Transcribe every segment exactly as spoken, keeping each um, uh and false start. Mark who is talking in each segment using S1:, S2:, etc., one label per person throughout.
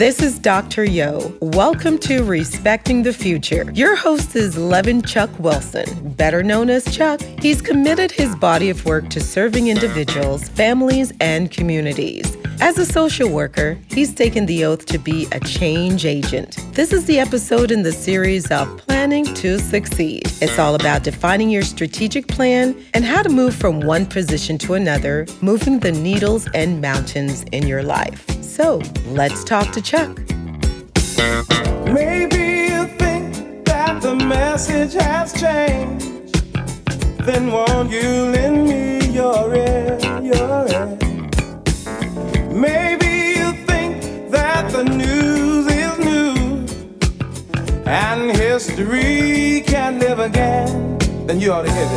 S1: This is Doctor Yo. Welcome to Respecting the Future. Your host is Levin Chuck Wilson, better known as Chuck. He's committed his body of work to serving individuals, families, and communities. As a social worker, he's taken the oath to be a change agent. This is the episode in the series of Planning to Succeed. It's all about defining your strategic plan and how to move from one position to another, moving the needles and mountains in your life. So let's talk to Chuck.
S2: Maybe you think that the message has changed. Then won't you lend me your ear, your ear? Maybe you think that the news is new and history can live again. Then you ought to hear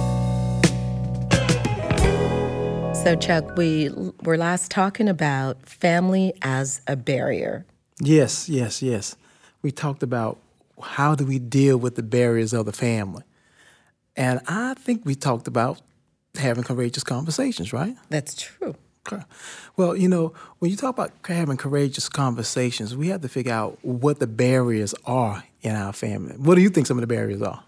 S2: this.
S1: So, Chuck, we were last talking about family as a barrier.
S3: Yes, yes, yes. We talked about how do we deal with the barriers of the family. And I think we talked about having courageous conversations, right?
S1: That's true.
S3: Okay. Well, you know, when you talk about having courageous conversations, we have to figure out what the barriers are in our family. What do you think some of the barriers are?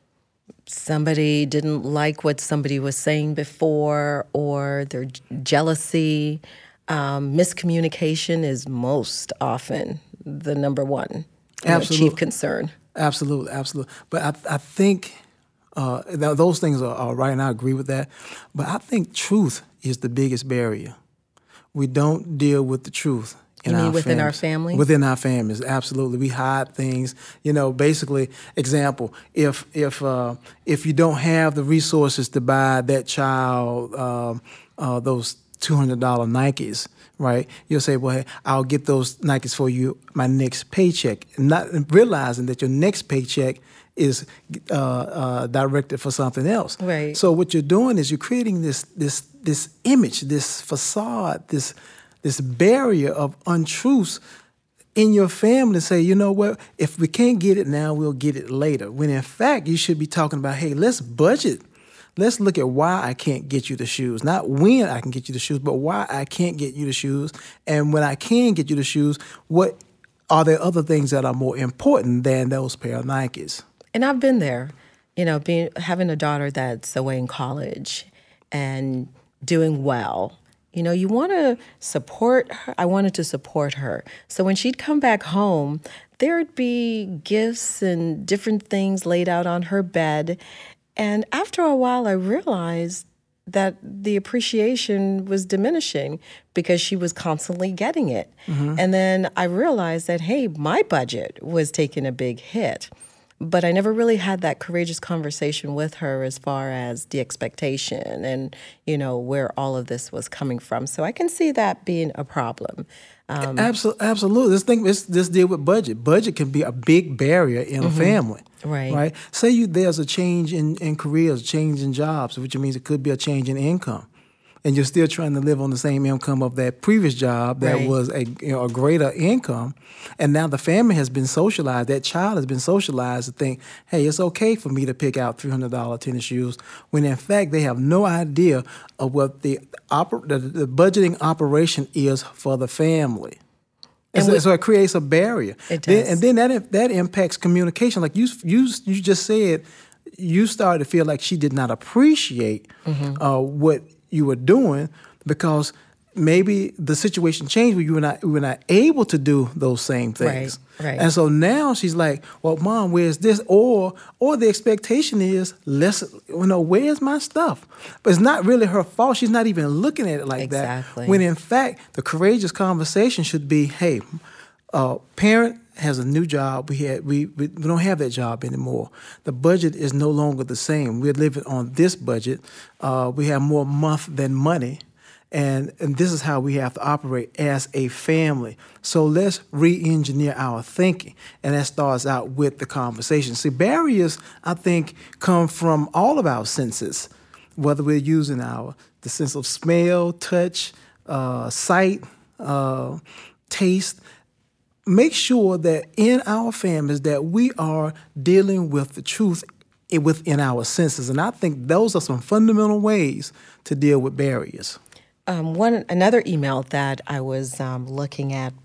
S1: Somebody didn't like what somebody was saying before, or their j- jealousy. Um, miscommunication is most often the number one you know, chief concern.
S3: Absolutely, absolutely. But I, I think uh, th- those things are, are right, and I agree with that. But I think truth is the biggest barrier. We don't deal with the truth.
S1: You mean
S3: our
S1: within
S3: families.
S1: our family?
S3: Within our families, absolutely. We hide things. You know, basically, example, if if uh, if you don't have the resources to buy that child uh, uh, those two hundred dollars Nikes, right? You'll say, well, hey, I'll get those Nikes for you my next paycheck. Not realizing that your next paycheck is uh, uh, directed for something else.
S1: Right.
S3: So what you're doing is you're creating this this this image, this facade, this this barrier of untruths in your family to say, you know what, if we can't get it now, we'll get it later. When in fact, you should be talking about, hey, let's budget. Let's look at why I can't get you the shoes. Not when I can get you the shoes, but why I can't get you the shoes. And when I can get you the shoes, what are there other things that are more important than those pair of Nikes?
S1: And I've been there, you know, being having a daughter that's away in college and doing well. You know, you want to support her. I wanted to support her. So when she'd come back home, there'd be gifts and different things laid out on her bed. And after a while, I realized that the appreciation was diminishing because she was constantly getting it. Mm-hmm. And then I realized that, hey, my budget was taking a big hit. But I never really had that courageous conversation with her as far as the expectation and, you know, where all of this was coming from. So I can see that being a problem. Um,
S3: absolutely, absolutely. This thing, this, this deal with budget. Budget can be a big barrier in mm-hmm. a family.
S1: Right.
S3: Right. Say you there's a change in, in careers, change in jobs, which means it could be a change in income. And you're still trying to live on the same income of that previous job that
S1: right.
S3: was a you know a greater income, and now the family has been socialized. That child has been socialized to think, hey, it's okay for me to pick out three hundred dollars tennis shoes, when in fact they have no idea of what the oper- the, the budgeting operation is for the family. And so, we, so it creates a barrier.
S1: It does.
S3: Then, and then that that impacts communication. Like you you you just said, you started to feel like she did not appreciate mm-hmm. uh, what you were doing because maybe the situation changed where you were not you were not able to do those same things.
S1: Right, right.
S3: And so now she's like, well, Mom, where's this? Or or the expectation is, let's, you know, where's my stuff? But it's not really her fault. She's not even looking at it like
S1: exactly.
S3: that. When in fact, the courageous conversation should be, hey, uh, parent has a new job. We had we, we we don't have that job anymore. The budget is no longer the same. We're living on this budget. Uh, we have more month than money. And, and this is how we have to operate as a family. So let's re-engineer our thinking. And that starts out with the conversation. See, barriers, I think, come from all of our senses, whether we're using our the sense of smell, touch, uh, sight, uh, taste. Make sure that in our families that we are dealing with the truth within our senses. And I think those are some fundamental ways to deal with barriers.
S1: Um, one another email that I was um, looking at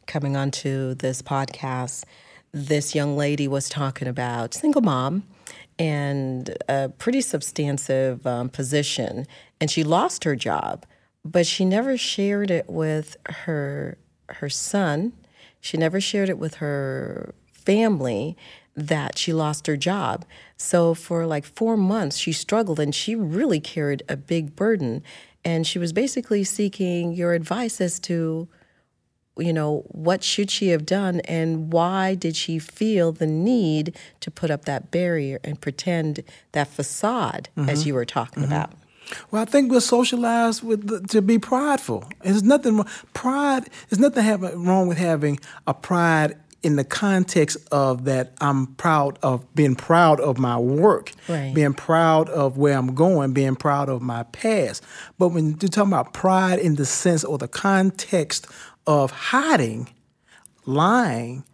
S1: coming onto this podcast, this young lady was talking about single mom and a pretty substantive um, position, and she lost her job, but she never shared it with her her son. She never shared it with her family that she lost her job. So for like four months, she struggled, and she really carried a big burden. And she was basically seeking your advice as to, you know, what should she have done, and why did she feel the need to put up that barrier and pretend that facade, mm-hmm. as you were talking mm-hmm. about?
S3: Well, I think we're socialized with the, to be prideful. There's nothing wrong. Pride. There's nothing have, wrong with having a pride in the context of that. I'm proud of being proud of my work,
S1: right.
S3: being proud of where I'm going, being proud of my past. But when you're talking about pride in the sense or the context of hiding, lying,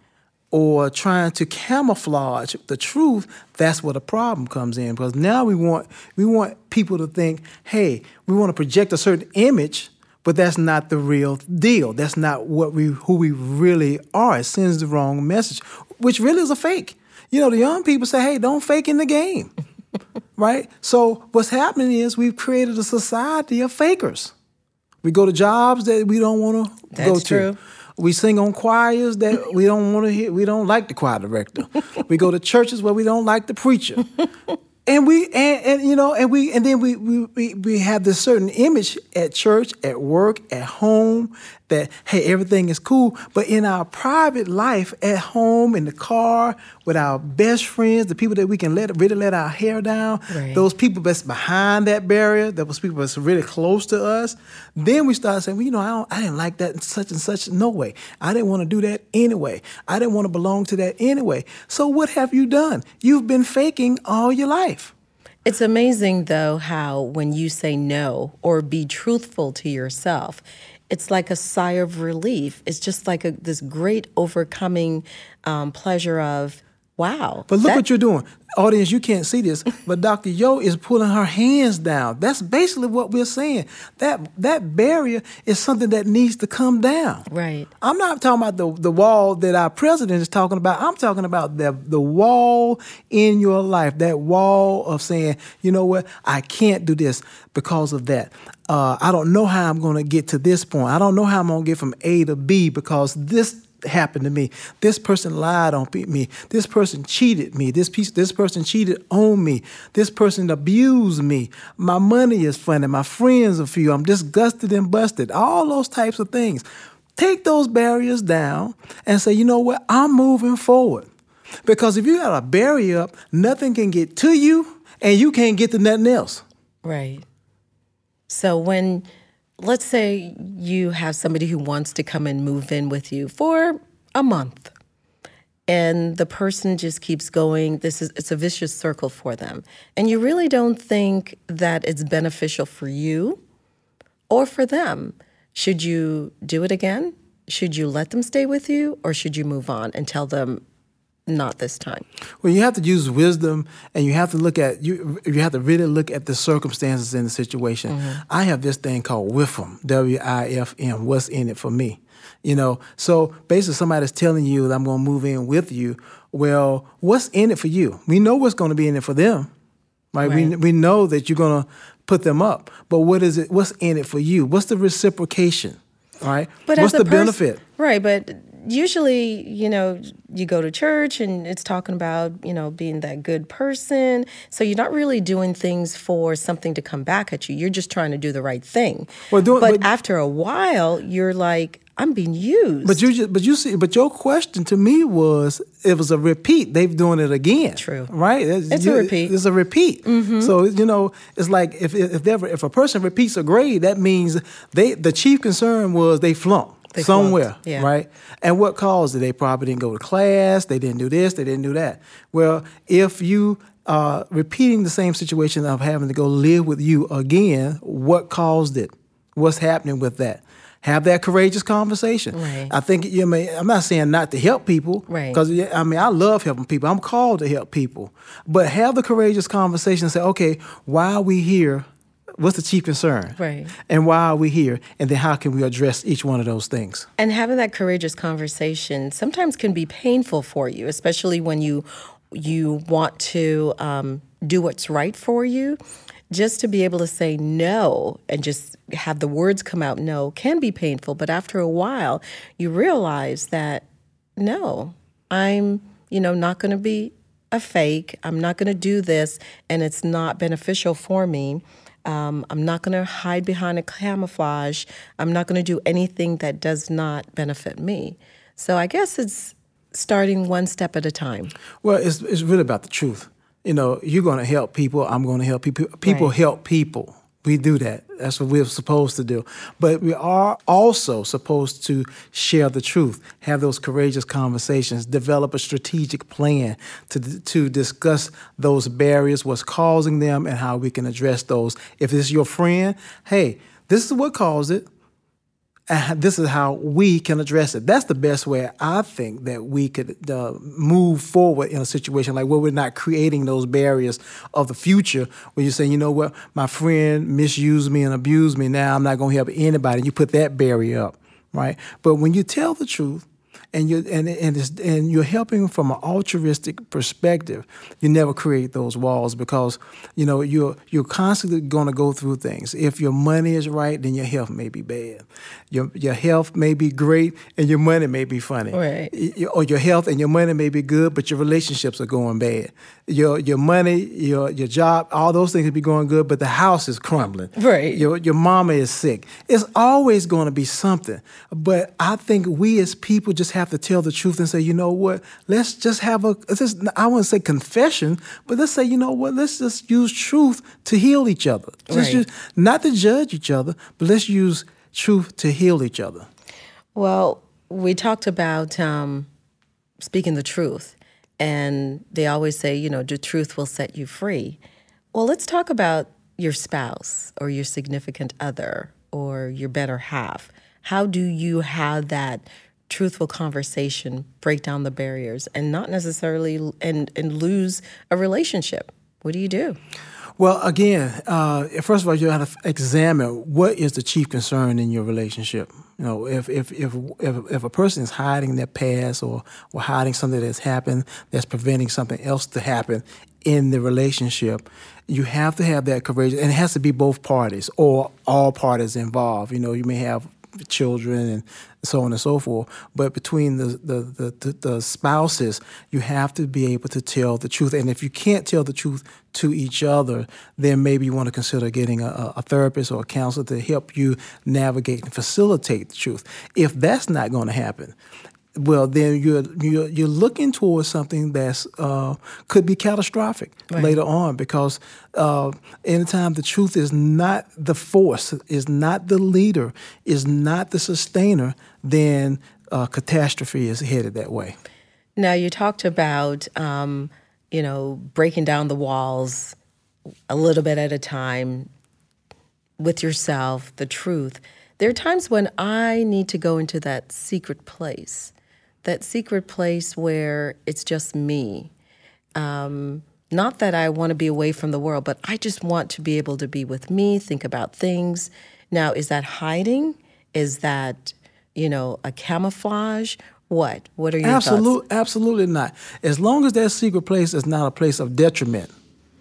S3: or trying to camouflage the truth, that's where the problem comes in. Because now we want we want people to think, hey, we want to project a certain image, but that's not the real deal. That's not what we who we really are. It sends the wrong message, which really is a fake. You know, the young people say, hey, don't fake in the game, right? So what's happening is we've created a society of fakers. We go to jobs that we don't want to go to.
S1: That's true.
S3: We sing on choirs that we don't want to hear. We don't like the choir director. We go to churches where we don't like the preacher. And we and, and you know and we and then we, we we we have this certain image at church, at work, at home that hey, everything is cool. But in our private life, at home, in the car, with our best friends, the people that we can let really let our hair down,
S1: right.
S3: those people that's behind that barrier, those people that's really close to us, then we start saying, well, you know, I don't, I didn't like that in such and such. No way. I didn't want to do that anyway. I didn't want to belong to that anyway. So what have you done? You've been faking all your life.
S1: It's amazing, though, how when you say no or be truthful to yourself, it's like a sigh of relief. It's just like a, this great overcoming um, pleasure of, wow.
S3: But look
S1: that-
S3: what you're doing. Audience, you can't see this, but Doctor Yo is pulling her hands down. That's basically what we're saying. That that barrier is something that needs to come down.
S1: Right.
S3: I'm not talking about the, the wall that our president is talking about. I'm talking about the, the wall in your life, that wall of saying, you know what, I can't do this because of that. Uh, I don't know how I'm going to get to this point. I don't know how I'm going to get from A to B because this happened to me. This person lied on me. This person cheated me. This piece, this person cheated on me. This person abused me. My money is funny. My friends are few. I'm disgusted and busted. All those types of things. Take those barriers down and say, you know what? I'm moving forward. Because if you got a barrier up, nothing can get to you and you can't get to nothing else.
S1: Right. So when, let's say you have somebody who wants to come and move in with you for a month, and the person just keeps going, this is it's a vicious circle for them. And you really don't think that it's beneficial for you or for them. Should you do it again? Should you let them stay with you, or should you move on and tell them, not this time?
S3: Well, you have to use wisdom, and you have to look at you. You have to really look at the circumstances in the situation. Mm-hmm. I have this thing called W I F M, W I F M. What's in it for me? You know. So basically, somebody's telling you that I'm going to move in with you. Well, what's in it for you? We know what's going to be in it for them, right?
S1: Right.
S3: We we know that you're going to put them up. But what is it? What's in it for you? What's the reciprocation? All right.
S1: But
S3: what's
S1: as a
S3: the
S1: pers-
S3: benefit?
S1: Right, but usually, you know, you go to church and it's talking about, you know, being that good person. So you're not really doing things for something to come back at you. You're just trying to do the right thing.
S3: Well, doing,
S1: but,
S3: but
S1: after a while, you're like, I'm being used.
S3: But you just, but you see, but your question to me was, it was a repeat. They've doing it again.
S1: True.
S3: Right?
S1: It's
S3: you,
S1: a repeat.
S3: It's a repeat.
S1: Mm-hmm.
S3: So, you know, it's like if if ever, if a person repeats a grade, that means they the chief concern was they flunked.
S1: They
S3: somewhere,
S1: flunked, yeah.
S3: Right? And what caused it? They probably didn't go to class. They didn't do this. They didn't do that. Well, if you are repeating the same situation of having to go live with you again, what caused it? What's happening with that? Have that courageous conversation.
S1: Right.
S3: I think you may. I'm not saying not to help people,
S1: right?
S3: Because I mean, I love helping people. I'm called to help people, but have the courageous conversation and say, okay, why are we here? What's the chief concern?
S1: Right.
S3: And why are we here? And then how can we address each one of those things?
S1: And having that courageous conversation sometimes can be painful for you, especially when you you want to um, do what's right for you. Just to be able to say no and just have the words come out no can be painful. But after a while, you realize that, no, I'm, you know, not going to be a fake. I'm not going to do this, and it's not beneficial for me. Um, I'm not going to hide behind a camouflage. I'm not going to do anything that does not benefit me. So I guess it's starting one step at a time.
S3: Well, it's it's really about the truth. You know, you're going to help people. I'm going to help people. People
S1: Right.
S3: help people. We do that. That's what we're supposed to do. But we are also supposed to share the truth, have those courageous conversations, develop a strategic plan to to discuss those barriers, what's causing them, and how we can address those. If it's your friend, hey, this is what caused it. And this is how we can address it. That's the best way, I think, that we could uh, move forward in a situation like where we're not creating those barriers of the future where you're saying, you know what, my friend misused me and abused me. Now I'm not going to help anybody. And you put that barrier up, right? But when you tell the truth, and you and and it's, and you're helping from an altruistic perspective, you never create those walls because you know you're you're constantly going to go through things. If your money is right, then your health may be bad. Your your health may be great, and your money may be funny.
S1: Right.
S3: Or your health and your money may be good, but your relationships are going bad. Your your money, your your job, all those things could be going good, but the house is crumbling.
S1: Right.
S3: Your your mama is sick. It's always going to be something. But I think we as people just have to tell the truth and say, you know what, let's just have a, just, I wouldn't say confession, but let's say, you know what, let's just use truth to heal each other. Just
S1: Right.
S3: use, not to judge each other, but let's use truth to heal each other.
S1: Well, we talked about um, speaking the truth, and they always say, you know, the truth will set you free. Well, let's talk about your spouse or your significant other or your better half. How do you have that truthful conversation, break down the barriers, and not necessarily and and lose a relationship? What do you do?
S3: Well, again, uh, first of all, you have to examine what is the chief concern in your relationship. You know, if if if if, if a person is hiding their past or or hiding something that's happened that's preventing something else to happen in the relationship, you have to have that courage, and it has to be both parties or all parties involved. You know, you may have children and so on and so forth. But between the, the, the, the spouses, you have to be able to tell the truth. And if you can't tell the truth to each other, then maybe you want to consider getting a, a therapist or a counselor to help you navigate and facilitate the truth. If that's not going to happen, well, then you're you're, you're looking towards something that's uh, could be catastrophic
S1: Right.
S3: later on, because uh, anytime the truth is not the force, is not the leader, is not the sustainer, then uh, catastrophe is headed that way.
S1: Now, you talked about, um, you know, breaking down the walls a little bit at a time with yourself, the truth. There are times when I need to go into that secret place, that secret place where it's just me. Um, not that I want to be away from the world, but I just want to be able to be with me, think about things. Now, is that hiding? Is that, you know, a camouflage? What? What are your
S3: Absolute,
S1: thoughts?
S3: absolutely not. As long as that secret place is not a place of detriment,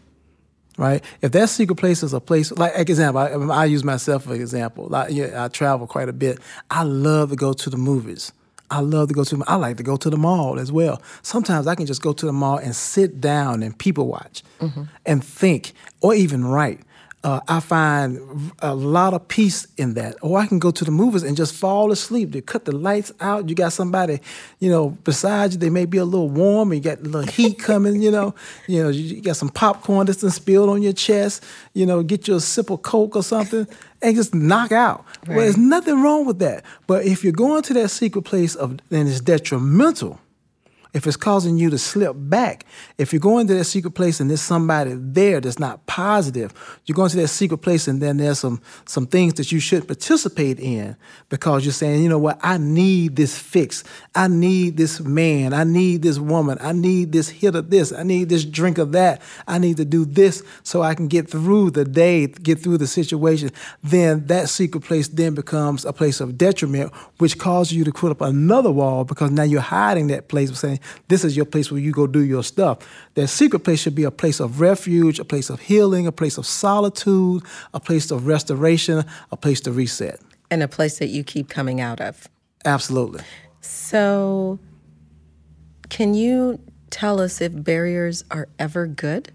S3: right? If that secret place is a place, like example, I, I use myself for example. Like, yeah, I travel quite a bit. I love to go to the movies. I love to go to. I like to go to the mall as well. Sometimes I can just go to the mall and sit down and people watch, mm-hmm. and think, or even write. Uh, I find a lot of peace in that. Or I can go to the movies and just fall asleep. They cut the lights out. You got somebody, you know, beside you. They may be a little warm. And you got a little heat coming. You know, you know, you got some popcorn that's been spilled on your chest. You know, get you a sip of Coke or something, and just knock out.
S1: Right.
S3: Well, there's nothing wrong with that. But if you're going to that secret place of and it's detrimental, if it's causing you to slip back, if you're going to that secret place and there's somebody there that's not positive, you're going to that secret place and then there's some some things that you should participate in because you're saying, you know what, I need this fix. I need this man. I need this woman. I need this hit of this. I need this drink of that. I need to do this so I can get through the day, get through the situation. Then that secret place then becomes a place of detriment, which causes you to put up another wall because now you're hiding that place, saying this is your place where you go do your stuff. That secret place should be a place of refuge, a place of healing, a place of solitude, a place of restoration, a place to reset.
S1: And a place that you keep coming out of.
S3: Absolutely.
S1: So can you tell us if barriers are ever good?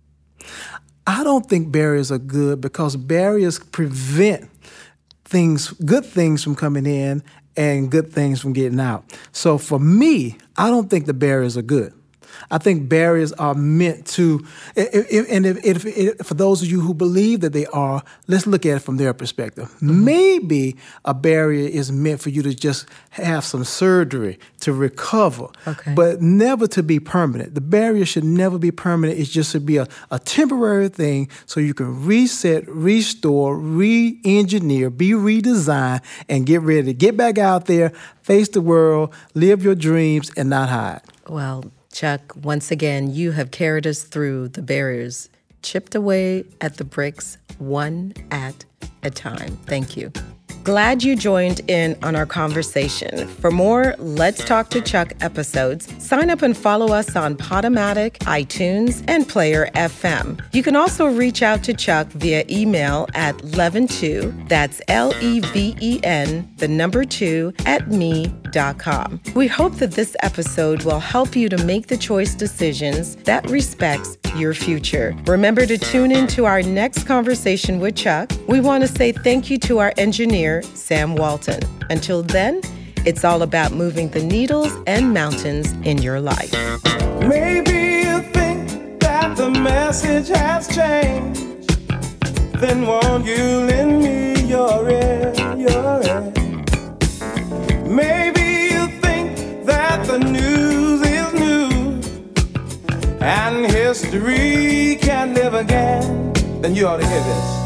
S3: I don't think barriers are good because barriers prevent things, good things from coming in and good things from getting out. So for me, I don't think the barriers are good. I think barriers are meant to, and if, if, if, for those of you who believe that they are, let's look at it from their perspective. Mm-hmm. Maybe a barrier is meant for you to just have some surgery to recover,
S1: okay.
S3: but never to be permanent. The barrier should never be permanent. It just should be a, a temporary thing so you can reset, restore, re-engineer, be redesigned, and get ready to get back out there, face the world, live your dreams, and not hide.
S1: Well, Chuck, once again, you have carried us through the barriers, chipped away at the bricks, one at a time. Thank you. Glad you joined in on our conversation. For more Let's Talk to Chuck episodes, sign up and follow us on Podomatic, iTunes, and Player F M. You can also reach out to Chuck via email at leven two, that's L E V E N, the number two, at me dot com. We hope that this episode will help you to make the choice decisions that respects your future. Remember to tune in to our next conversation with Chuck. We want to say thank you to our engineer, Sam Walton. Until then, it's all about moving the needles and mountains in your life.
S2: Maybe you think that the message has changed. Then won't you lend me your ear, your ear? Maybe you think that the news is new and history can live again. Then you ought to hear this.